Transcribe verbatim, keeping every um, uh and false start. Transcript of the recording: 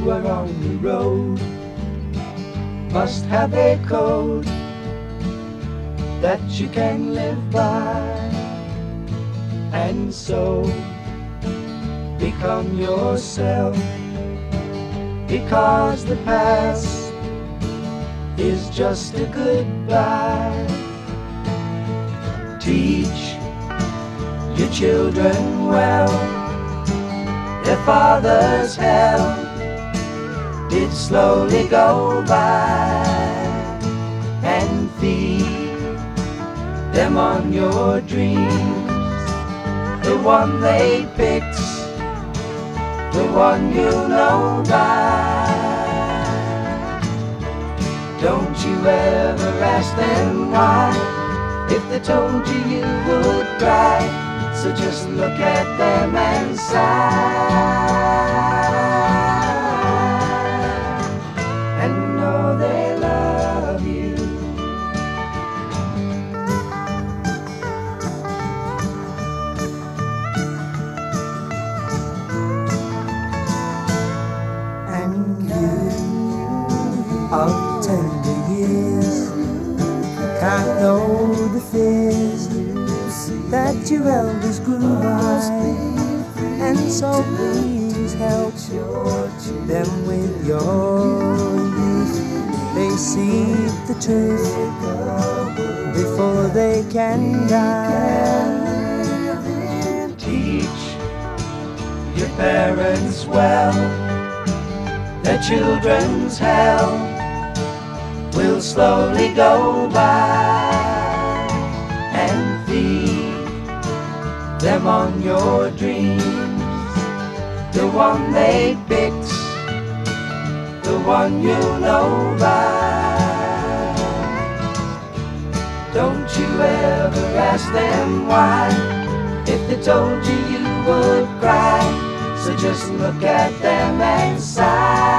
who are on the road must have a code that you can live by, and so become yourself, because the past is just a goodbye. Teach your children well, their father's hell did slowly go by, and feed them on your dreams, the one they picked, the one you know by. Don't you ever ask them why, if they told you you would cry. So just look at them and sigh, and know they love you. And you of tender years can't know the fears that your elders grew by, and so please help them with your youth. They see the truth before they can die. Teach your parents well, their children's hell will slowly go by, and feed them on your dreams, the one they picked, the one you know by. Don't you ever ask them why, if they told you you would cry. So just look at them and sigh.